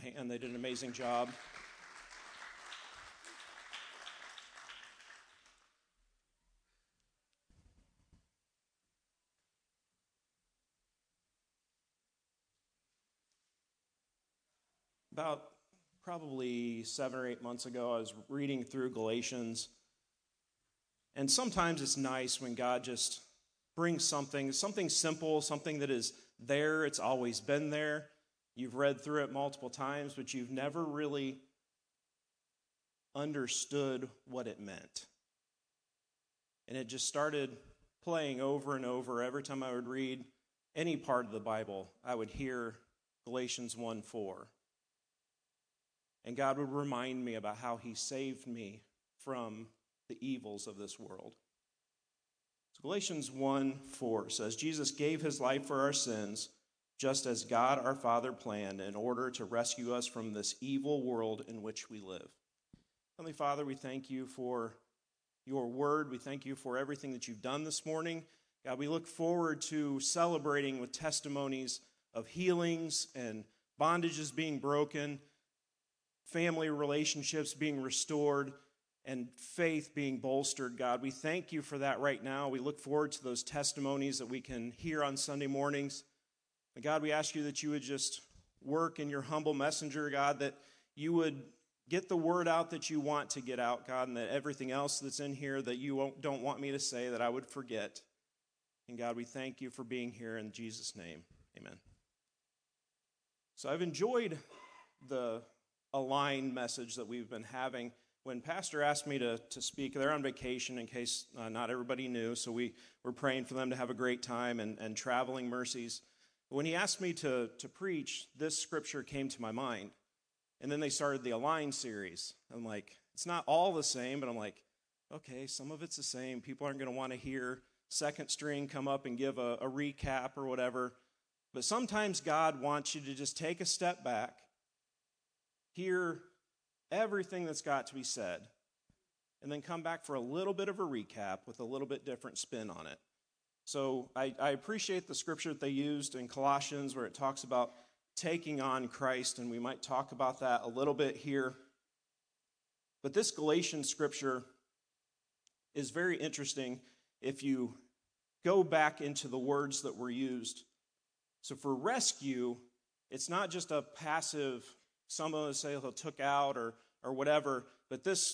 a hand. They did an amazing job. About probably 7 or 8 months ago, I was reading through Galatians. And sometimes it's nice when God just brings something simple, something that is there. It's always been there. You've read through it multiple times, but you've never really understood what it meant. And it just started playing over and over. Every time I would read any part of the Bible, I would hear Galatians 1:4. And God would remind me about how he saved me from the evils of this world. So Galatians 1:4 says, Jesus gave his life for our sins, just as God our Father planned, in order to rescue us from this evil world in which we live. Heavenly Father, we thank you for your word. We thank you for everything that you've done this morning. God, we look forward to celebrating with testimonies of healings and bondages being broken, family relationships being restored, and faith being bolstered. God, we thank you for that right now. We look forward to those testimonies that we can hear on Sunday mornings. And God, we ask you that you would just work in your humble messenger, God, that you would get the word out that you want to get out, God, and that everything else that's in here that you don't want me to say, that I would forget. And God, we thank you for being here in Jesus' name. Amen. So I've enjoyed the Align message that we've been having. When Pastor asked me to speak, they're on vacation in case not everybody knew, so we were praying for them to have a great time and traveling mercies. When he asked me to preach, this scripture came to my mind. And then they started the Align series. I'm like, it's not all the same, but I'm like, okay, some of it's the same. People aren't going to want to hear second string come up and give a recap or whatever. But sometimes God wants you to just take a step back, hear everything that's got to be said, and then come back for a little bit of a recap with a little bit different spin on it. So I appreciate the scripture that they used in Colossians where it talks about taking on Christ, and we might talk about that a little bit here. But this Galatians scripture is very interesting if you go back into the words that were used. So for rescue, it's not just a passive, someone would say he'll took out or whatever, but this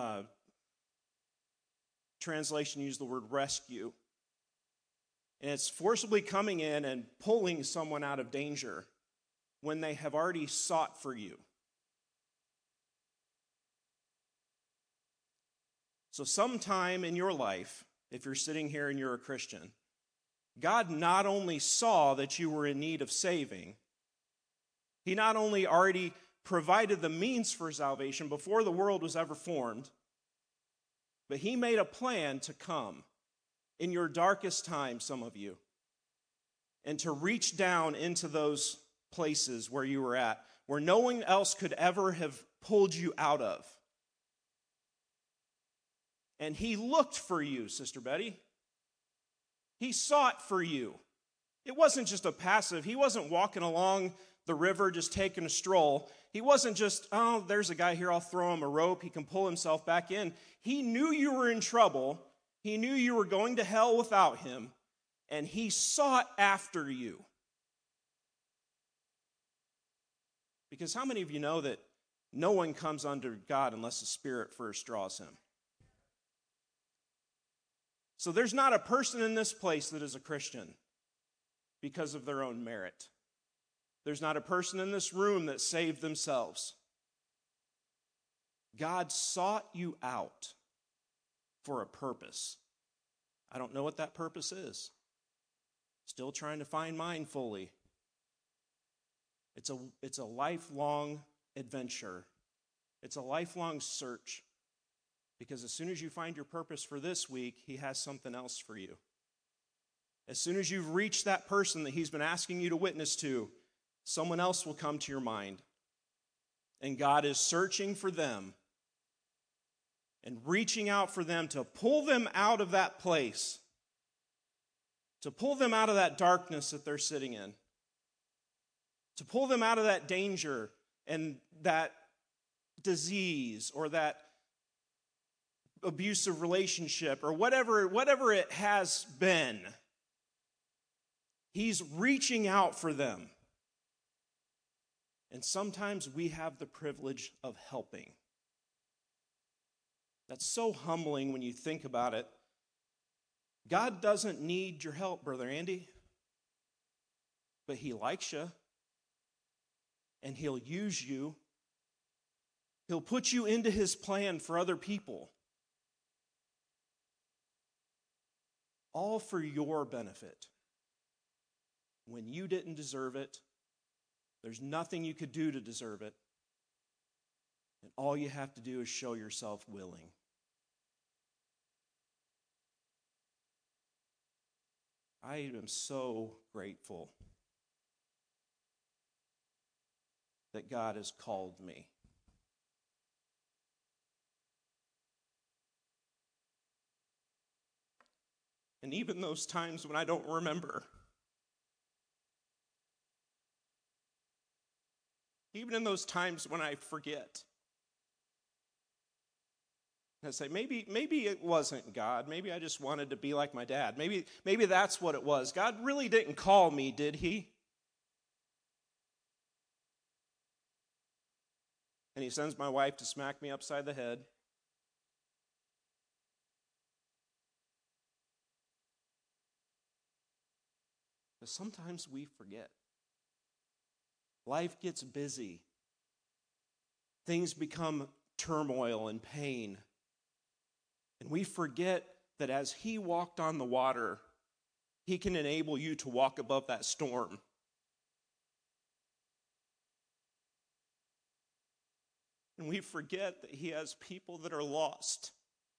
translation used the word rescue. And it's forcibly coming in and pulling someone out of danger when they have already sought for you. So sometime in your life, if you're sitting here and you're a Christian, God not only saw that you were in need of saving, he not only already provided the means for salvation before the world was ever formed, but he made a plan to come in your darkest time, some of you, and to reach down into those places where you were at, where no one else could ever have pulled you out of. And he looked for you, Sister Betty. He sought for you. It wasn't just a passive. He wasn't walking along the river just taking a stroll. He wasn't just, oh, there's a guy here, I'll throw him a rope, he can pull himself back in. He knew you were in trouble. He knew you were going to hell without him, and he sought after you. Because how many of you know that no one comes under God unless the Spirit first draws him? So there's not a person in this place that is a Christian because of their own merit. There's not a person in this room that saved themselves. God sought you out for a purpose. I don't know what that purpose is. Still trying to find mine fully. It's a lifelong adventure. It's a lifelong search. Because as soon as you find your purpose for this week, he has something else for you. As soon as you've reached that person that he's been asking you to witness to, someone else will come to your mind. And God is searching for them and reaching out for them to pull them out of that place, to pull them out of that darkness that they're sitting in, to pull them out of that danger and that disease or that abusive relationship or whatever it has been, he's reaching out for them. And sometimes we have the privilege of helping. That's so humbling when you think about it. God doesn't need your help, Brother Andy, but he likes you, and he'll use you. He'll put you into his plan for other people, all for your benefit. When you didn't deserve it, there's nothing you could do to deserve it, and all you have to do is show yourself willing. I am so grateful that God has called me. And even those times when I don't remember, even in those times when I forget, I say, maybe it wasn't God. Maybe I just wanted to be like my dad. Maybe that's what it was. God really didn't call me, did he? And he sends my wife to smack me upside the head. But sometimes we forget. Life gets busy. Things become turmoil and pain. And we forget that as he walked on the water, he can enable you to walk above that storm. And we forget that he has people that are lost.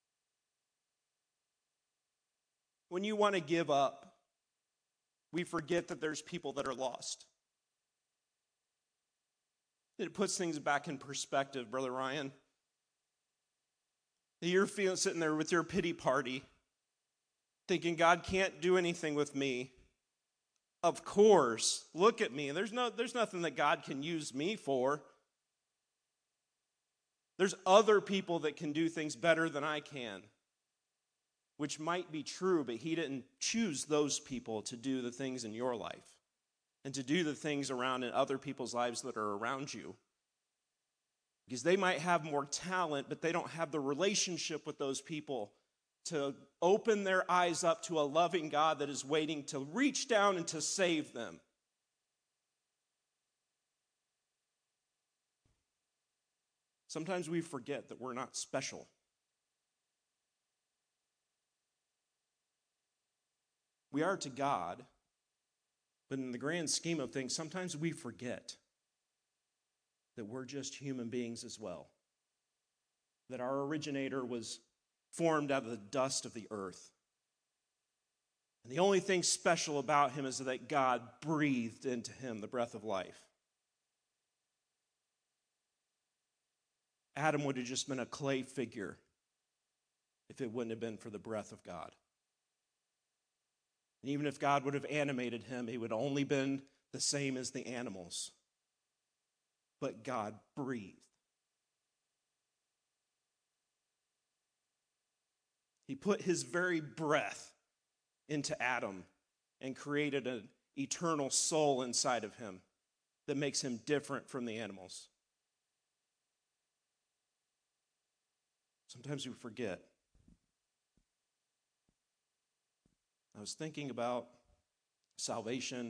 When you want to give up, we forget that there's people that are lost. It puts things back in perspective, Brother Ryan. You're sitting there with your pity party, thinking God can't do anything with me. Of course, look at me. There's nothing that God can use me for. There's other people that can do things better than I can, which might be true, but he didn't choose those people to do the things in your life and to do the things around in other people's lives that are around you. Because they might have more talent, but they don't have the relationship with those people to open their eyes up to a loving God that is waiting to reach down and to save them. Sometimes we forget that we're not special. We are to God, but in the grand scheme of things, sometimes we forget that we're just human beings as well. That our originator was formed out of the dust of the earth. And the only thing special about him is that God breathed into him the breath of life. Adam would have just been a clay figure if it wouldn't have been for the breath of God. And even if God would have animated him, he would have only been the same as the animals. But God breathed. He put his very breath into Adam and created an eternal soul inside of him that makes him different from the animals. Sometimes we forget. I was thinking about salvation.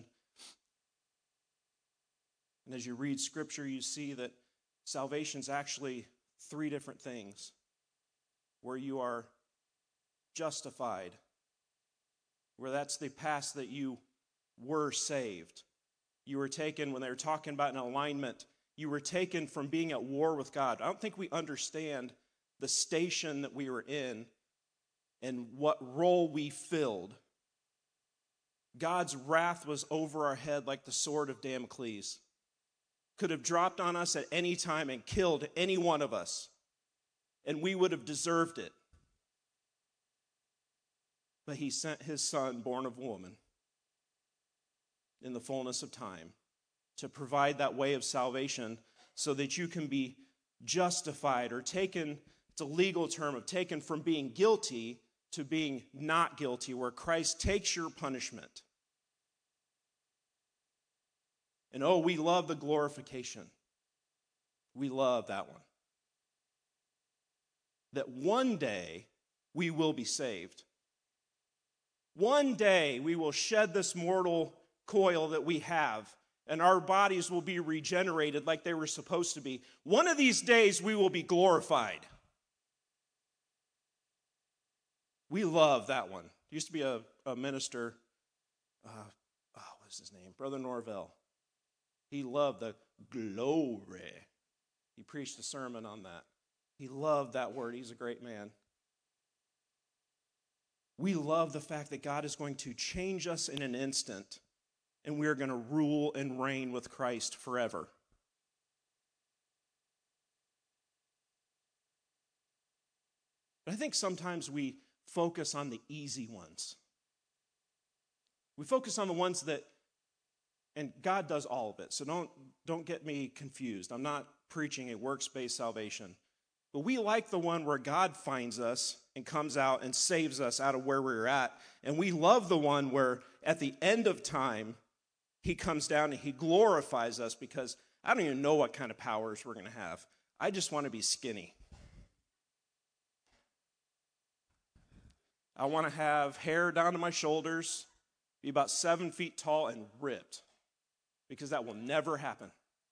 And as you read Scripture, you see that salvation's actually three different things. Where you are justified, where that's the past that you were saved. You were taken, when they were talking about an alignment, you were taken from being at war with God. I don't think we understand the station that we were in and what role we filled. God's wrath was over our head like the sword of Damocles. Could have dropped on us at any time and killed any one of us, and we would have deserved it. But he sent his son, born of woman, in the fullness of time, to provide that way of salvation so that you can be justified or taken, it's a legal term of taken from being guilty to being not guilty, where Christ takes your punishment. And oh, we love the glorification. We love that one. That one day we will be saved. One day we will shed this mortal coil that we have, and our bodies will be regenerated like they were supposed to be. One of these days we will be glorified. We love that one. There used to be a minister, what is his name? Brother Norvell. He loved the glory. He preached a sermon on that. He loved that word. He's a great man. We love the fact that God is going to change us in an instant, and we are going to rule and reign with Christ forever. But I think sometimes we focus on the easy ones. We focus on the ones that, and God does all of it, so don't get me confused. I'm not preaching a works-based salvation. But we like the one where God finds us and comes out and saves us out of where we're at. And we love the one where at the end of time, he comes down and he glorifies us, because I don't even know what kind of powers we're going to have. I just want to be skinny. I want to have hair down to my shoulders, be about 7 feet tall and ripped, because that will never happen.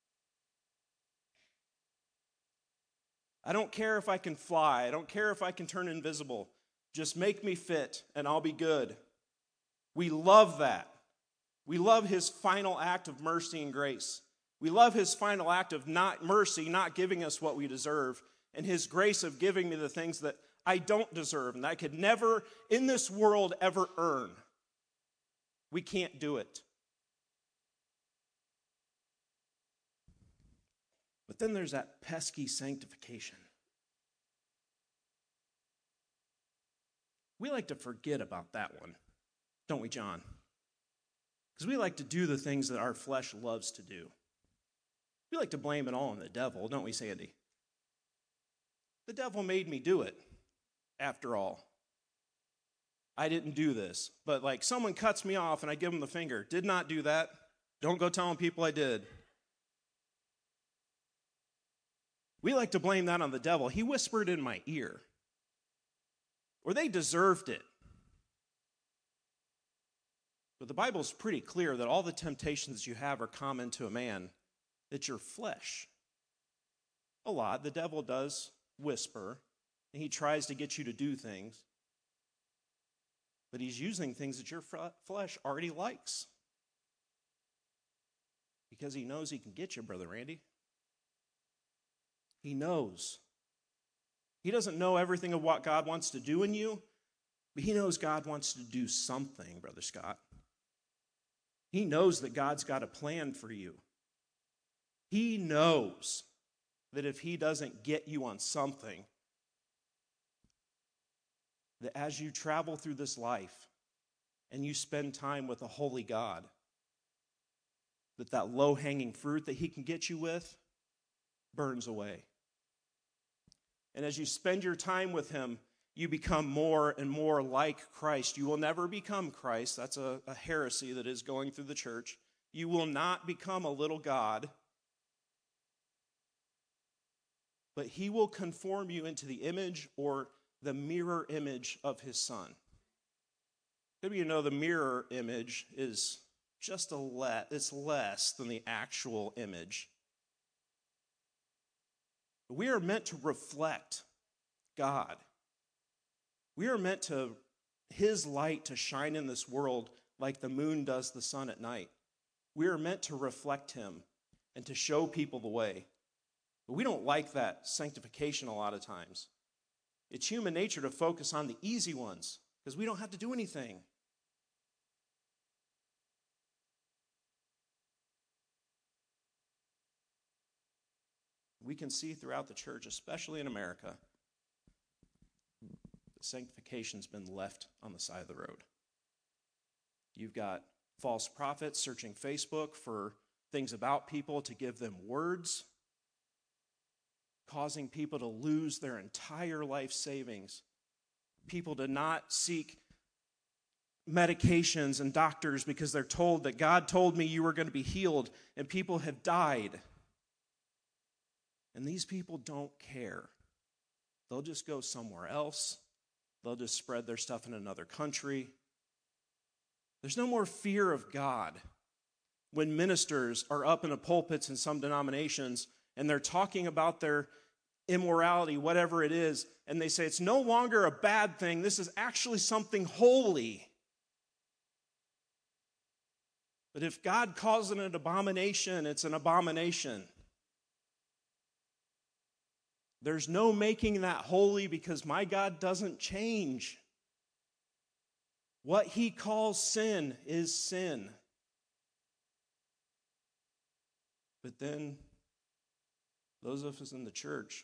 I don't care if I can fly. I don't care if I can turn invisible. Just make me fit and I'll be good. We love that. We love his final act of mercy and grace. We love his final act of not mercy, not giving us what we deserve, and his grace of giving me the things that I don't deserve and that I could never in this world ever earn. We can't do it. But then there's that pesky sanctification. We like to forget about that one, don't we, John? Because we like to do the things that our flesh loves to do. We like to blame it all on the devil, don't we, Sandy? The devil made me do it, after all. I didn't do this. But like someone cuts me off and I give them the finger. Did not do that. Don't go telling people I did. We like to blame that on the devil. He whispered in my ear. Or they deserved it. But the Bible's pretty clear that all the temptations you have are common to a man. That your flesh. A lot. The devil does whisper. And he tries to get you to do things. But he's using things that your flesh already likes. Because he knows he can get you, Brother Randy. He knows. He doesn't know everything of what God wants to do in you, but he knows God wants to do something, Brother Scott. He knows that God's got a plan for you. He knows that if he doesn't get you on something, that as you travel through this life and you spend time with a holy God, that low-hanging fruit that he can get you with burns away. And as you spend your time with him, you become more and more like Christ. You will never become Christ. That's a heresy that is going through the church. You will not become a little God. But he will conform you into the image or the mirror image of his Son. Maybe you know the mirror image is just it's less than the actual image. We are meant to reflect God. We are meant to, his light to shine in this world like the moon does the sun at night. We are meant to reflect him and to show people the way. But we don't like that sanctification a lot of times. It's human nature to focus on the easy ones because we don't have to do anything. We can see throughout the church, especially in America, that sanctification's been left on the side of the road. You've got false prophets searching Facebook for things about people to give them words causing people to lose their entire life savings, people to not seek medications and doctors because they're told that God told me you were going to be healed, and people have died. And these people don't care. They'll just go somewhere else. They'll just spread their stuff in another country. There's no more fear of God when ministers are up in the pulpits in some denominations and they're talking about their immorality, whatever it is, and they say it's no longer a bad thing. This is actually something holy. But if God calls it an abomination, it's an abomination. There's no making that holy because my God doesn't change. What he calls sin is sin. But then, those of us in the church,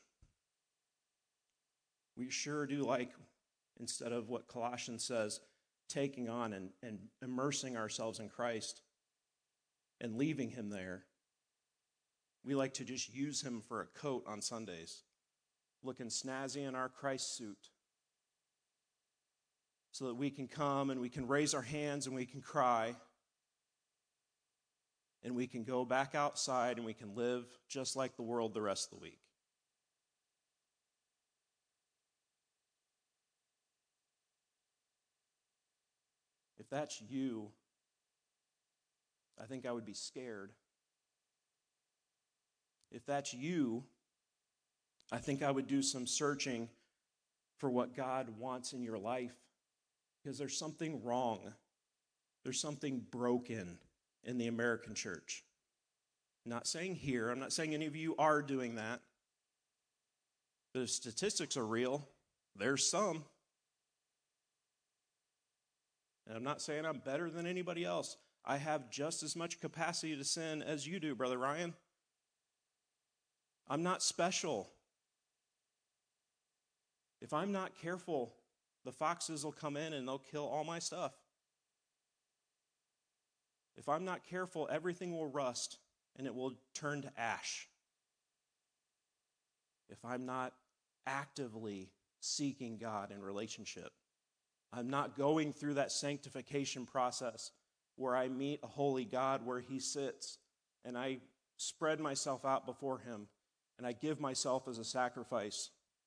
we sure do like, instead of what Colossians says, taking on and immersing ourselves in Christ and leaving him there. We like to just use him for a coat on Sundays, looking snazzy in our Christ suit, so that we can come and we can raise our hands and we can cry, and we can go back outside and we can live just like the world the rest of the week. If that's you, I think I would be scared. If that's you, I think I would do some searching for what God wants in your life, because there's something wrong. There's something broken in the American church. I'm not saying here, I'm not saying any of you are doing that, but if statistics are real, there's some. And I'm not saying I'm better than anybody else. I have just as much capacity to sin as you do, Brother Ryan. I'm not special. If I'm not careful, the foxes will come in and they'll kill all my stuff. If I'm not careful, everything will rust and it will turn to ash. If I'm not actively seeking God in relationship, I'm not going through that sanctification process where I meet a holy God where he sits and I spread myself out before him and I give myself as a sacrifice.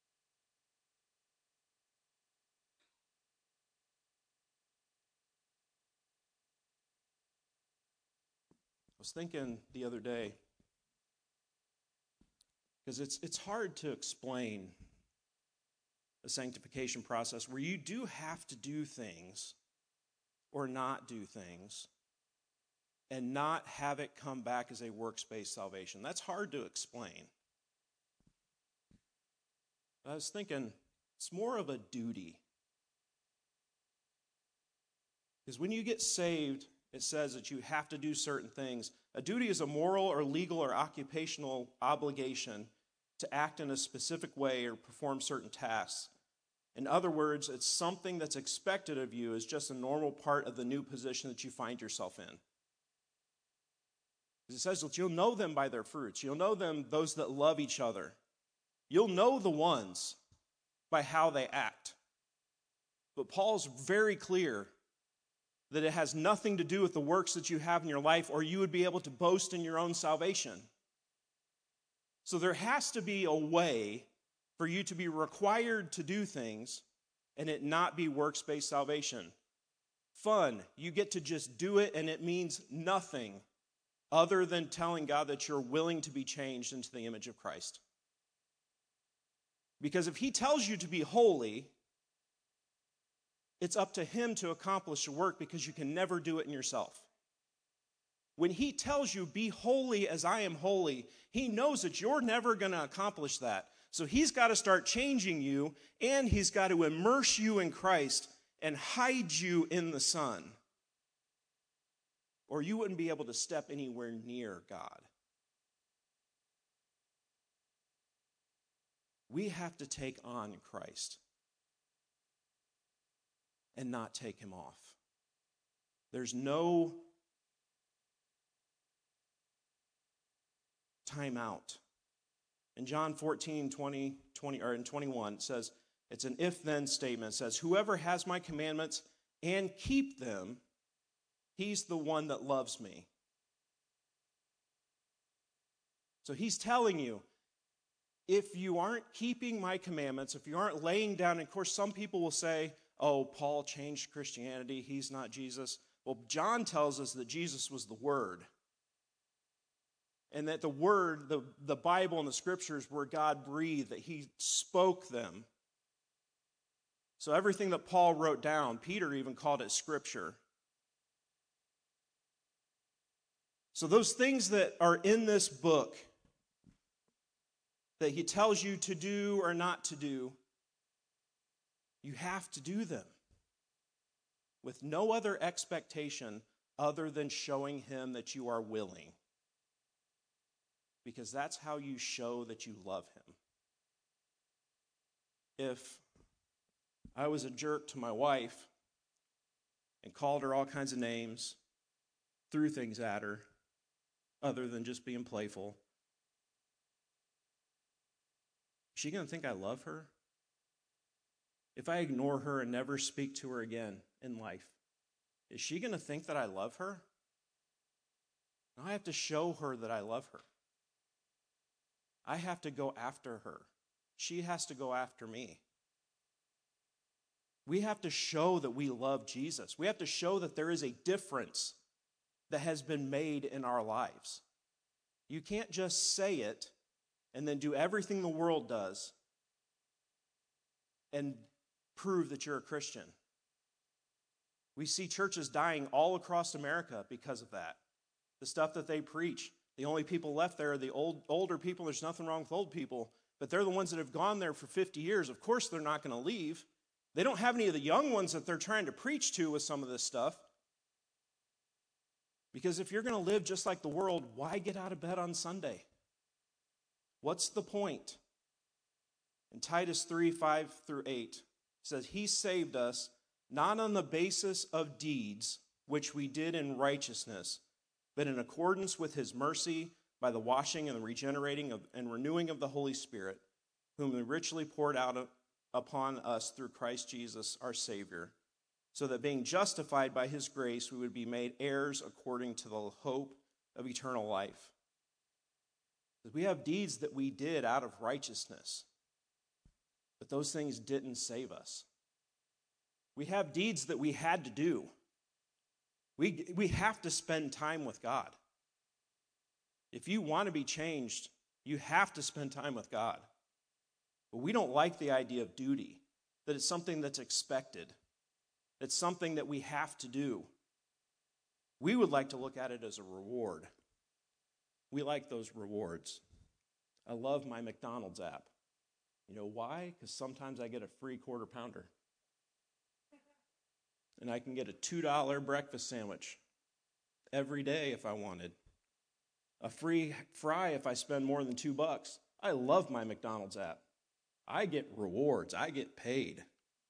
I was thinking the other day, because it's hard to explain a sanctification process where you do have to do things or not do things and not have it come back as a works-based salvation. That's hard to explain. I was thinking it's more of a duty. Because when you get saved, it says that you have to do certain things. A duty is a moral or legal or occupational obligation to act in a specific way or perform certain tasks. In other words, it's something that's expected of you as just a normal part of the new position that you find yourself in. It says that you'll know them by their fruits. You'll know them, those that love each other. You'll know the ones by how they act. But Paul's very clear that it has nothing to do with the works that you have in your life, or you would be able to boast in your own salvation. So there has to be a way for you to be required to do things and it not be works-based salvation. Fun, you get to just do it and it means nothing other than telling God that you're willing to be changed into the image of Christ. Because if he tells you to be holy, it's up to him to accomplish the work, because you can never do it in yourself. When he tells you, be holy as I am holy, he knows that you're never going to accomplish that. So he's got to start changing you, and he's got to immerse you in Christ and hide you in the Son, or you wouldn't be able to step anywhere near God. We have to take on Christ and not take him off. There's no time out. In John 14, 20, or in 21, it says, it's an if-then statement. It says, whoever has my commandments and keep them, he's the one that loves me. So he's telling you, if you aren't keeping my commandments, if you aren't laying down, and of course some people will say, oh, Paul changed Christianity, he's not Jesus. Well, John tells us that Jesus was the Word. And that the Word, the Bible and the Scriptures were God breathed, that he spoke them. So everything that Paul wrote down, Peter even called it Scripture. So those things that are in this book that he tells you to do or not to do, you have to do them with no other expectation other than showing him that you are willing. Because that's how you show that you love him. If I was a jerk to my wife and called her all kinds of names, threw things at her, other than just being playful, is she going to think I love her? If I ignore her and never speak to her again in life, is she going to think that I love her? No, I have to show her that I love her. I have to go after her. She has to go after me. We have to show that we love Jesus. We have to show that there is a difference that has been made in our lives. You can't just say it and then do everything the world does and prove that you're a Christian. We see churches dying all across America because of that. The stuff that they preach. The only people left there are the older people. There's nothing wrong with old people, but they're the ones that have gone there for 50 years. Of course, they're not going to leave. They don't have any of the young ones that they're trying to preach to with some of this stuff. Because if you're going to live just like the world, why get out of bed on Sunday? What's the point? In Titus 3, 5 through 8, it says, he saved us not on the basis of deeds which we did in righteousness, but in accordance with his mercy by the washing and the regenerating and renewing of the Holy Spirit, whom he richly poured out upon us through Christ Jesus our Savior, so that being justified by his grace, we would be made heirs according to the hope of eternal life. We have deeds that we did out of righteousness, but those things didn't save us. We have deeds that we had to do. We have to spend time with God. If you want to be changed, you have to spend time with God. But we don't like the idea of duty, that it's something that's expected. It's something that we have to do. We would like to look at it as a reward. We like those rewards. I love my McDonald's app. You know why? Because sometimes I get a free quarter pounder. And I can get a $2 breakfast sandwich every day if I wanted. A free fry if I spend more than $2. I love my McDonald's app. I get rewards. I get paid.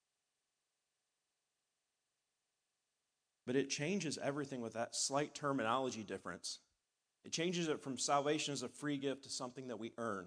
But it changes everything with that slight terminology difference. It changes it from salvation as a free gift to something that we earn.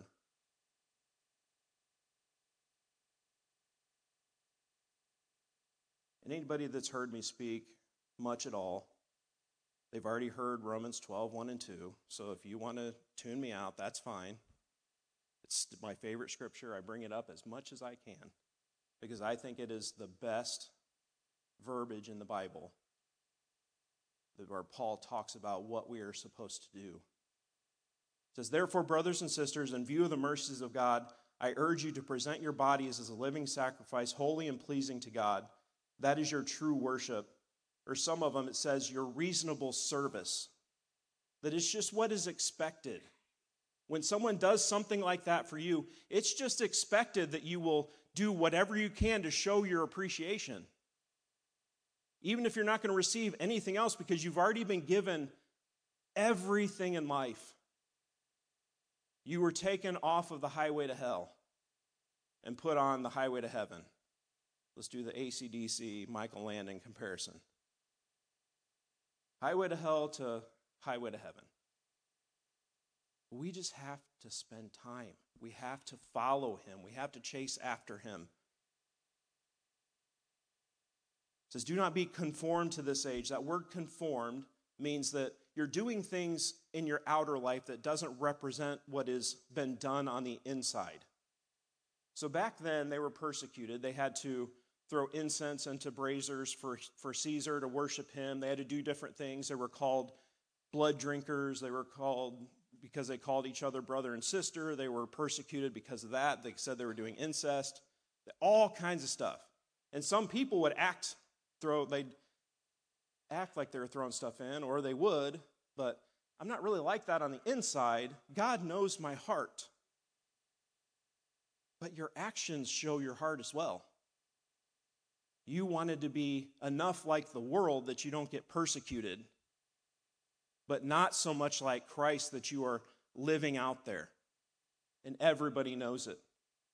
And anybody that's heard me speak much at all, they've already heard Romans 12, 1 and 2. So if you want to tune me out, that's fine. It's my favorite scripture. I bring it up as much as I can because I think it is the best verbiage in the Bible where Paul talks about what we are supposed to do. It says, therefore, brothers and sisters, in view of the mercies of God, I urge you to present your bodies as a living sacrifice, holy and pleasing to God. That is your true worship. Or some of them, it says your reasonable service. That is just what is expected. When someone does something like that for you, it's just expected that you will do whatever you can to show your appreciation. Even if you're not going to receive anything else because you've already been given everything in life. You were taken off of the highway to hell and put on the highway to heaven. Let's do the AC/DC Michael Landon comparison. Highway to hell to highway to heaven. We just have to spend time We have to follow him. We have to chase after him. It says, do not be conformed to this age. That word conformed means that you're doing things in your outer life that doesn't represent what has been done on the inside. So back then, they were persecuted. They had to throw incense into braziers for Caesar to worship him. They had to do different things. They were called blood drinkers. They were called, because they called each other brother and sister, they were persecuted because of that. They said they were doing incest. All kinds of stuff. And some people would they'd act like they were throwing stuff in, or they would, but I'm not really like that on the inside. God knows my heart. But your actions show your heart as well. You wanted to be enough like the world that you don't get persecuted, but not so much like Christ that you are living out there. And everybody knows it.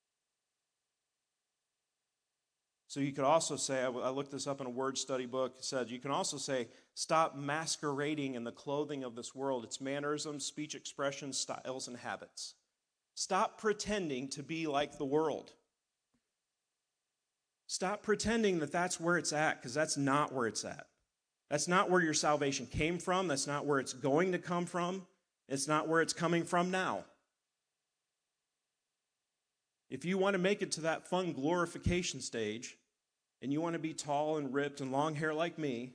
So you could also say, I looked this up in a word study book, it said, you can also say, stop masquerading in the clothing of this world, its mannerisms, speech expressions, styles, and habits. Stop pretending to be like the world. Stop pretending that that's where it's at, because that's not where it's at. That's not where your salvation came from. That's not where it's going to come from. It's not where it's coming from now. If you want to make it to that fun glorification stage, and you want to be tall and ripped and long hair like me,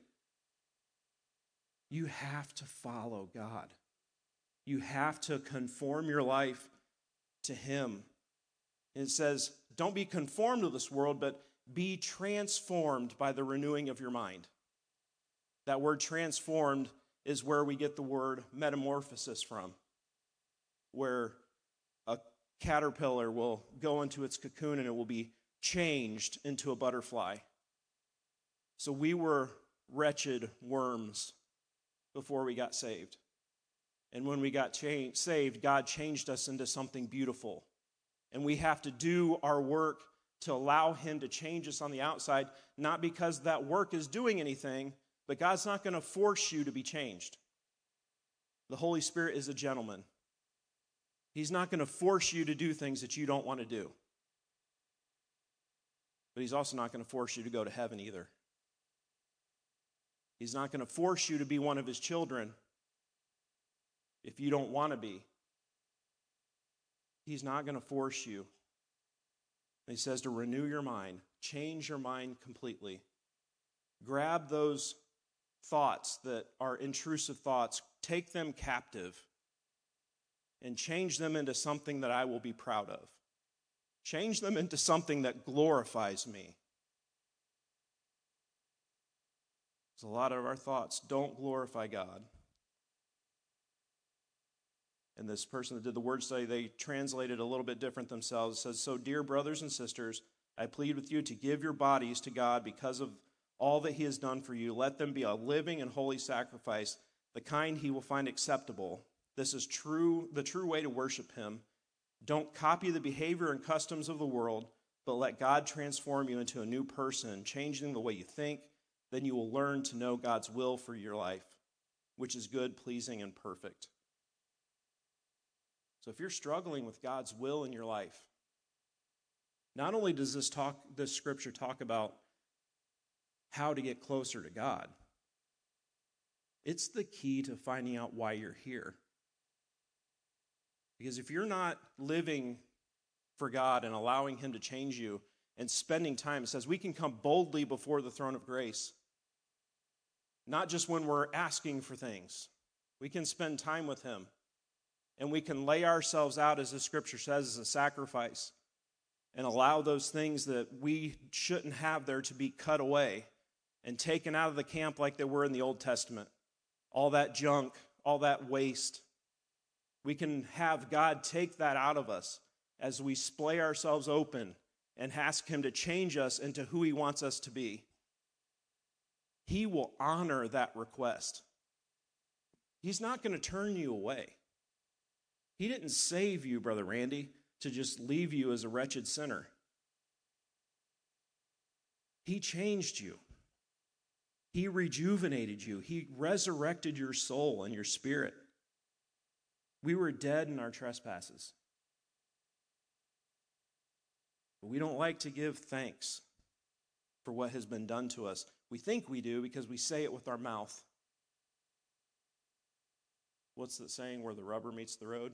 you have to follow God. You have to conform your life to him. And it says, don't be conformed to this world, but be transformed by the renewing of your mind. That word transformed is where we get the word metamorphosis from, where a caterpillar will go into its cocoon and it will be changed into a butterfly. So we were wretched worms before we got saved. And when we got saved, God changed us into something beautiful. And we have to do our work to allow him to change us on the outside, not because that work is doing anything, but God's not going to force you to be changed. The Holy Spirit is a gentleman. He's not going to force you to do things that you don't want to do. But he's also not going to force you to go to heaven either. He's not going to force you to be one of his children if you don't want to be. He's not going to force you. And he says to renew your mind, change your mind completely. Grab those thoughts that are intrusive thoughts, take them captive, and change them into something that I will be proud of. Change them into something that glorifies me. Because a lot of our thoughts don't glorify God. And this person that did the word study, they translated a little bit different themselves. It says, so dear brothers and sisters, I plead with you to give your bodies to God because of all that he has done for you. Let them be a living and holy sacrifice, the kind he will find acceptable. This is the true way to worship him. Don't copy the behavior and customs of the world, but let God transform you into a new person, changing the way you think. Then you will learn to know God's will for your life, which is good, pleasing, and perfect. So if you're struggling with God's will in your life, not only does this scripture talk about how to get closer to God, it's the key to finding out why you're here. Because if you're not living for God and allowing him to change you and spending time, it says we can come boldly before the throne of grace. Not just when we're asking for things. We can spend time with him. And we can lay ourselves out, as the scripture says, as a sacrifice. And allow those things that we shouldn't have there to be cut away and taken out of the camp like they were in the Old Testament. All that junk, all that waste. We can have God take that out of us as we splay ourselves open and ask him to change us into who he wants us to be. He will honor that request. He's not going to turn you away. He didn't save you, Brother Randy, to just leave you as a wretched sinner. He changed you. He rejuvenated you. He resurrected your soul and your spirit. We were dead in our trespasses. But we don't like to give thanks for what has been done to us. We think we do because we say it with our mouth. What's that saying, where the rubber meets the road?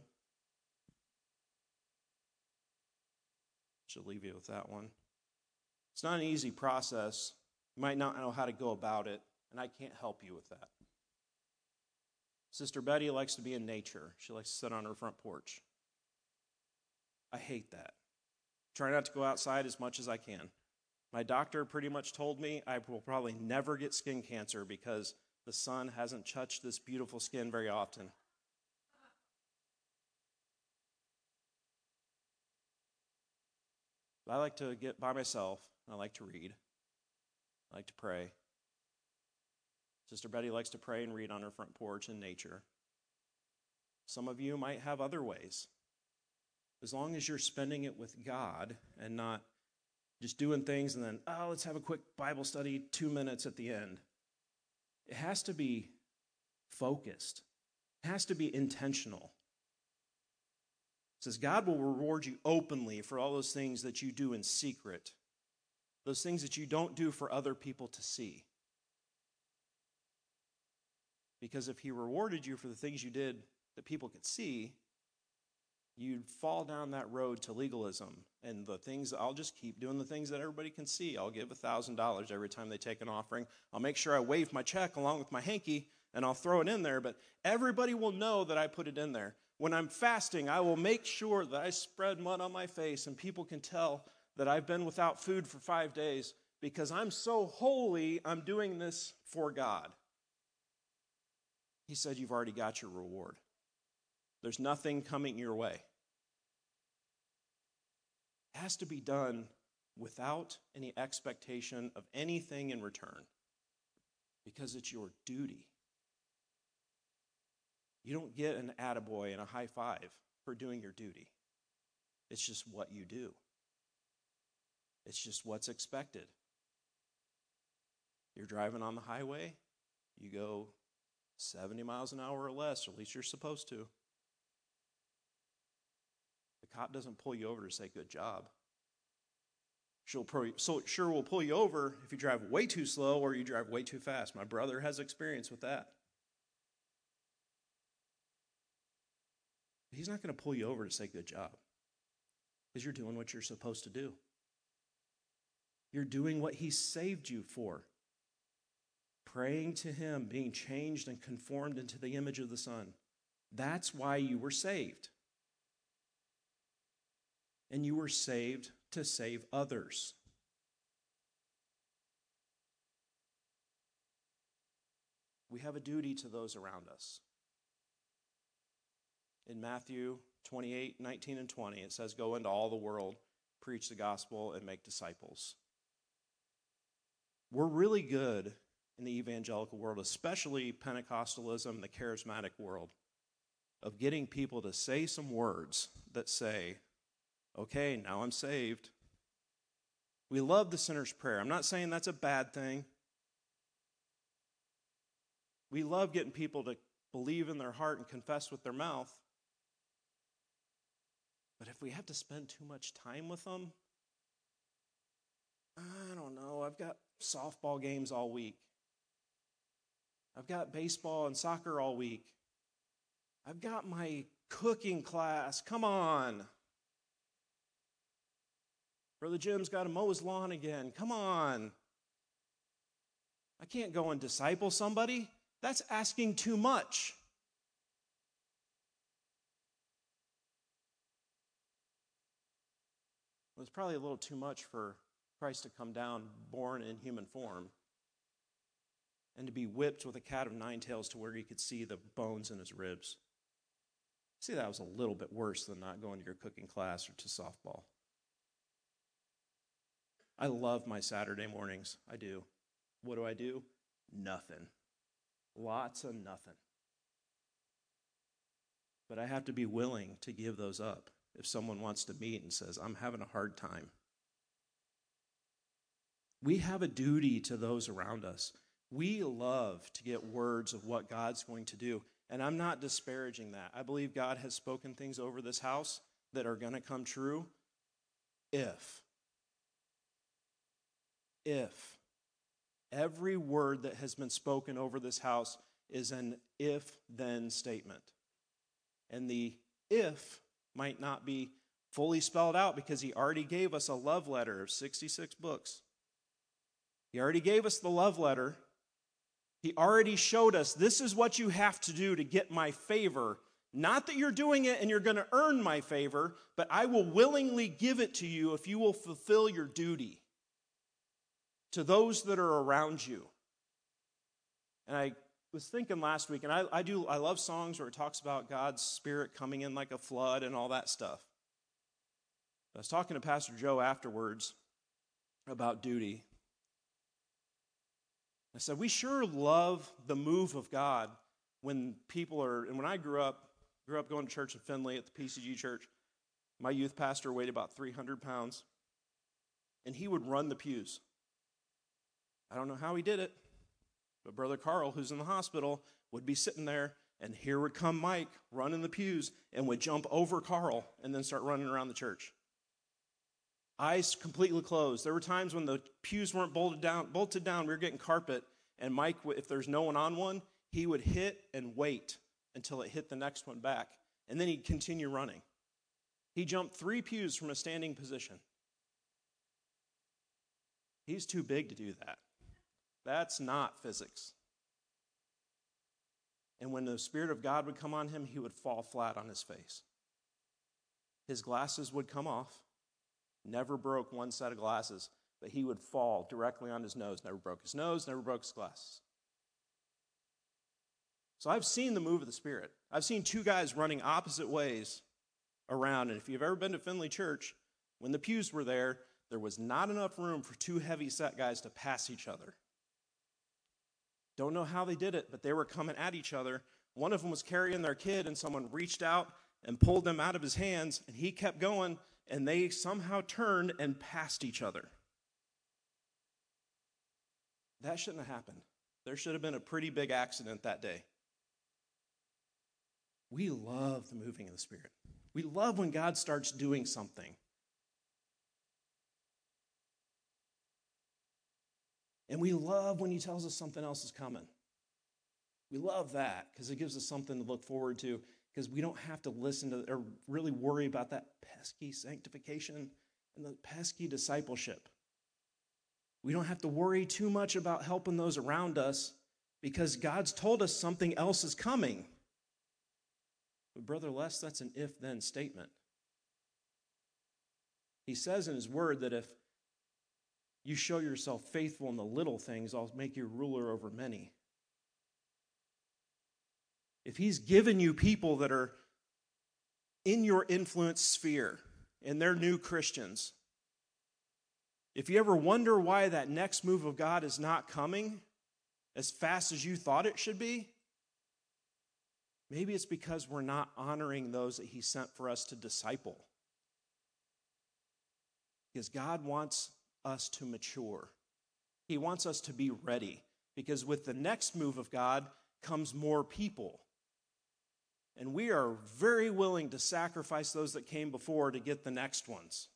Should leave you with that one. It's not an easy process. You might not know how to go about it, and I can't help you with that. Sister Betty likes to be in nature. She likes to sit on her front porch. I hate that. Try not to go outside as much as I can. My doctor pretty much told me I will probably never get skin cancer because the sun hasn't touched this beautiful skin very often. But I like to get by myself. I like to read. I like to pray. Sister Betty likes to pray and read on her front porch in nature. Some of you might have other ways. As long as you're spending it with God and not just doing things and then, let's have a quick Bible study, 2 minutes at the end. It has to be focused. It has to be intentional. It says God will reward you openly for all those things that you do in secret, those things that you don't do for other people to see. Because if he rewarded you for the things you did that people could see, you'd fall down that road to legalism. And the things, I'll just keep doing the things that everybody can see. I'll give $1,000 every time they take an offering. I'll make sure I wave my check along with my hanky, and I'll throw it in there. But everybody will know that I put it in there. When I'm fasting, I will make sure that I spread mud on my face, and people can tell that I've been without food for 5 days because I'm so holy, I'm doing this for God. He said, you've already got your reward. There's nothing coming your way. It has to be done without any expectation of anything in return because it's your duty. You don't get an attaboy and a high five for doing your duty. It's just what you do. It's just what's expected. You're driving on the highway, you go 70 miles an hour or less, or at least you're supposed to. The cop doesn't pull you over to say, good job. Sure will pull you over if you drive way too slow or you drive way too fast. My brother has experience with that. He's not going to pull you over to say, good job, because you're doing what you're supposed to do. You're doing what he saved you for. Praying to him, being changed and conformed into the image of the Son. That's why you were saved. And you were saved to save others. We have a duty to those around us. In Matthew 28, 19 and 20, it says, go into all the world, preach the gospel, and make disciples. We're really good in the evangelical world, especially Pentecostalism, the charismatic world, of getting people to say some words that say, okay, now I'm saved. We love the sinner's prayer. I'm not saying that's a bad thing. We love getting people to believe in their heart and confess with their mouth. But if we have to spend too much time with them, I don't know. I've got softball games all week. I've got baseball and soccer all week. I've got my cooking class. Come on. Brother Jim's got to mow his lawn again. Come on. I can't go and disciple somebody. That's asking too much. It was probably a little too much for Christ to come down, born in human form, and to be whipped with a cat of nine tails to where he could see the bones in his ribs. See, that was a little bit worse than not going to your cooking class or to softball. I love my Saturday mornings. I do. What do? Nothing. Lots of nothing. But I have to be willing to give those up if someone wants to meet and says, I'm having a hard time. We have a duty to those around us. We love to get words of what God's going to do. And I'm not disparaging that. I believe God has spoken things over this house that are going to come true if if. Every word that has been spoken over this house is an if-then statement. And the if might not be fully spelled out because he already gave us a love letter of 66 books. He already gave us the love letter. He already showed us this is what you have to do to get my favor. Not that you're doing it and you're going to earn my favor, but I will willingly give it to you if you will fulfill your duty to those that are around you. And I was thinking last week, and I love songs where it talks about God's Spirit coming in like a flood and all that stuff. I was talking to Pastor Joe afterwards about duty. I said, we sure love the move of God when people are, and when I grew up going to church in Findlay at the PCG church. My youth pastor weighed about 300 pounds, and he would run the pews. I don't know how he did it, but Brother Carl, who's in the hospital, would be sitting there, and here would come Mike running the pews and would jump over Carl and then start running around the church. Eyes completely closed. There were times when the pews weren't bolted down, we were getting carpet, and Mike, if there's no one on one, he would hit and wait until it hit the next one back, and then he'd continue running. He jumped 3 pews from a standing position. He's too big to do that. That's not physics. And when the Spirit of God would come on him, he would fall flat on his face. His glasses would come off. Never broke one set of glasses, but he would fall directly on his nose. Never broke his nose, never broke his glasses. So I've seen the move of the Spirit. I've seen 2 guys running opposite ways around. And if you've ever been to Findlay Church, when the pews were there, there was not enough room for 2 heavy-set guys to pass each other. Don't know how they did it, but they were coming at each other. One of them was carrying their kid, and someone reached out and pulled them out of his hands, and he kept going, and they somehow turned and passed each other. That shouldn't have happened. There should have been a pretty big accident that day. We love the moving of the Spirit. We love when God starts doing something. And we love when he tells us something else is coming. We love that because it gives us something to look forward to, because we don't have to listen to or really worry about that pesky sanctification and the pesky discipleship. We don't have to worry too much about helping those around us because God's told us something else is coming. But Brother Les, that's an if-then statement. He says in his word that if you show yourself faithful in the little things, I'll make you ruler over many. If he's given you people that are in your influence sphere and they're new Christians, if you ever wonder why that next move of God is not coming as fast as you thought it should be, maybe it's because we're not honoring those that he sent for us to disciple. Because God wants us to mature. He wants us to be ready. Because with the next move of God comes more people. And we are very willing to sacrifice those that came before to get the next ones.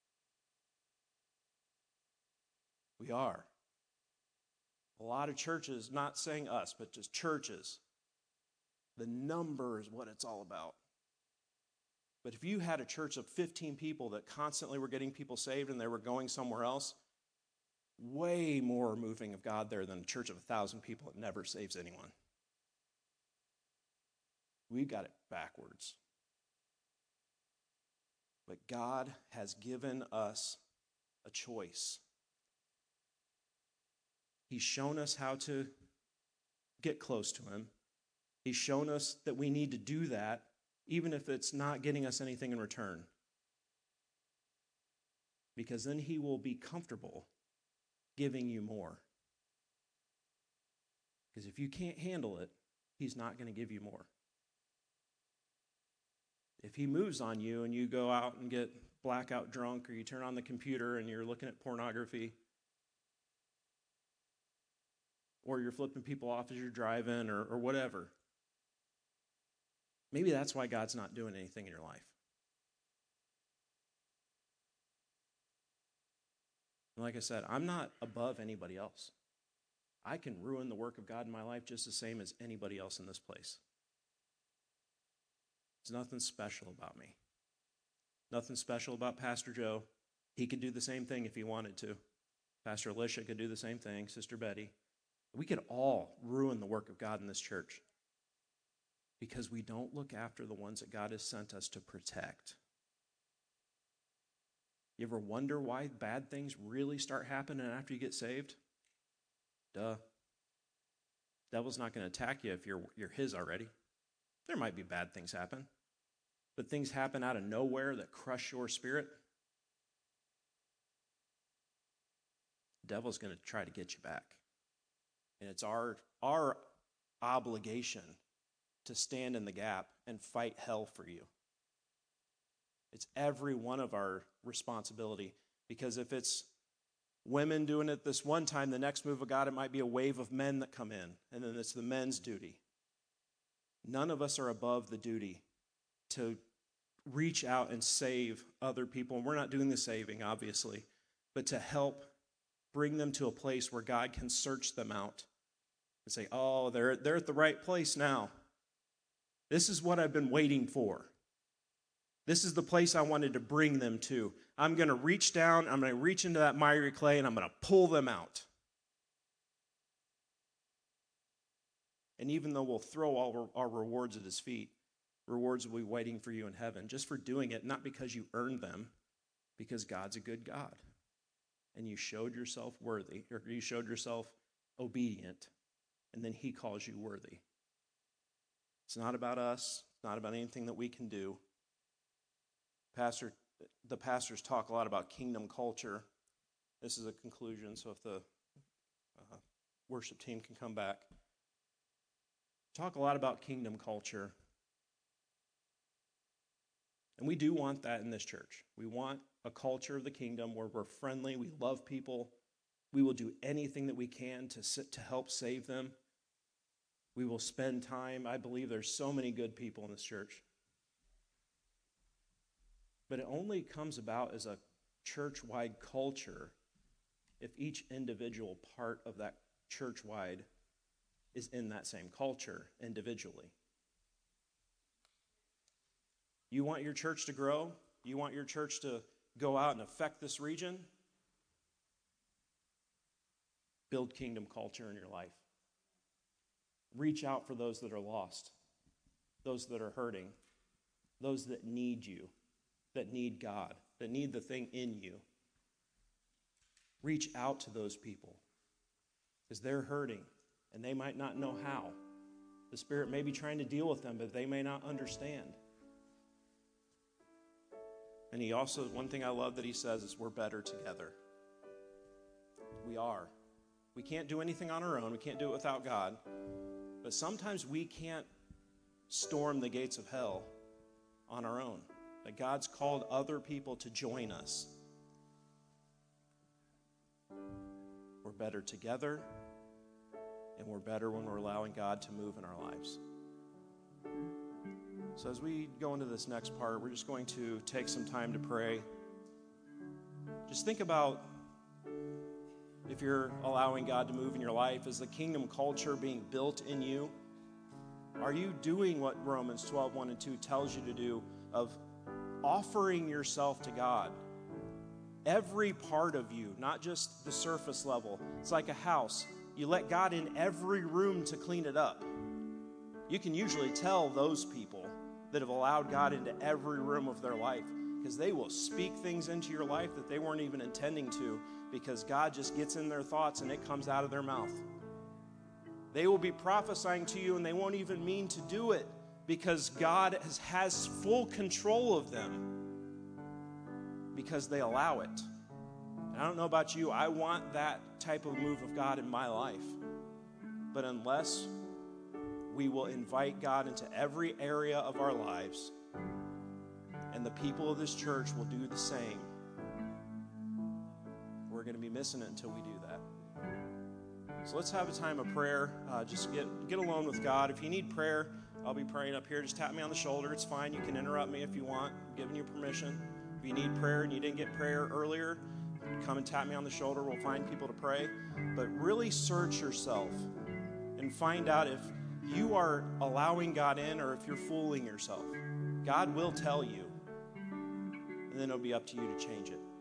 We are. A lot of churches, not saying us, but just churches, the number is what it's all about. But if you had a church of 15 people that constantly were getting people saved and they were going somewhere else, way more moving of God there than a church of 1,000 people that never saves anyone. We got it backwards. But God has given us a choice. He's shown us how to get close to him. He's shown us that we need to do that, even if it's not getting us anything in return. Because then he will be comfortable giving you more. Because if you can't handle it, he's not going to give you more. If he moves on you and you go out and get blackout drunk, or you turn on the computer and you're looking at pornography, or you're flipping people off as you're driving, or whatever, maybe that's why God's not doing anything in your life. And like I said, I'm not above anybody else. I can ruin the work of God in my life just the same as anybody else in this place. There's nothing special about me. Nothing special about Pastor Joe. He could do the same thing if he wanted to. Pastor Alicia could do the same thing, Sister Betty. We could all ruin the work of God in this church because we don't look after the ones that God has sent us to protect. You ever wonder why bad things really start happening after you get saved? Duh. Devil's not going to attack you if you're his already. There might be bad things happen, but things happen out of nowhere that crush your spirit. The devil's going to try to get you back. And it's our obligation to stand in the gap and fight hell for you. It's every one of our responsibility, because if it's women doing it this one time, the next move of God, it might be a wave of men that come in, and then it's the men's duty. None of us are above the duty to reach out and save other people. And we're not doing the saving, obviously, but to help bring them to a place where God can search them out and say, oh, they're at the right place now. This is what I've been waiting for. This is the place I wanted to bring them to. I'm going to reach down, I'm going to reach into that miry clay, and I'm going to pull them out. And even though we'll throw all our rewards at his feet, rewards will be waiting for you in heaven, just for doing it, not because you earned them, because God's a good God. And you showed yourself worthy, or you showed yourself obedient, and then he calls you worthy. It's not about us. It's not about anything that we can do. The pastors talk a lot about kingdom culture. This is a conclusion, so if the worship team can come back. Talk a lot about kingdom culture. And we do want that in this church. We want a culture of the kingdom where we're friendly, we love people, we will do anything that we can to help save them. We will spend time. I believe there's so many good people in this church. But it only comes about as a church-wide culture if each individual part of that church-wide is in that same culture individually. You want your church to grow? You want your church to go out and affect this region? Build kingdom culture in your life. Reach out for those that are lost, those that are hurting, those that need you, that need God, that need the thing in you. Reach out to those people because they're hurting and they might not know how. The Spirit may be trying to deal with them, but they may not understand. And he also, one thing I love that he says is we're better together. We are. We can't do anything on our own. We can't do it without God. But sometimes we can't storm the gates of hell on our own. That God's called other people to join us. We're better together, and we're better when we're allowing God to move in our lives. So as we go into this next part, we're just going to take some time to pray. Just think about if you're allowing God to move in your life, is the kingdom culture being built in you? Are you doing what Romans 12:1 and 2 tells you to do of offering yourself to God? Every part of you, not just the surface level. It's like a house. You let God in every room to clean it up. You can usually tell those people that have allowed God into every room of their life because they will speak things into your life that they weren't even intending to, because God just gets in their thoughts and it comes out of their mouth. They will be prophesying to you and they won't even mean to do it because God has full control of them because they allow it. And I don't know about you, I want that type of move of God in my life. But unless we will invite God into every area of our lives, and the people of this church will do the same, we're going to be missing it until we do that. So let's have a time of prayer. Just get alone with God. If you need prayer, I'll be praying up here. Just tap me on the shoulder. It's fine. You can interrupt me if you want. I'm giving you permission. If you need prayer and you didn't get prayer earlier, come and tap me on the shoulder. We'll find people to pray. But really search yourself and find out if you are allowing God in or if you're fooling yourself. God will tell you, and then it'll be up to you to change it.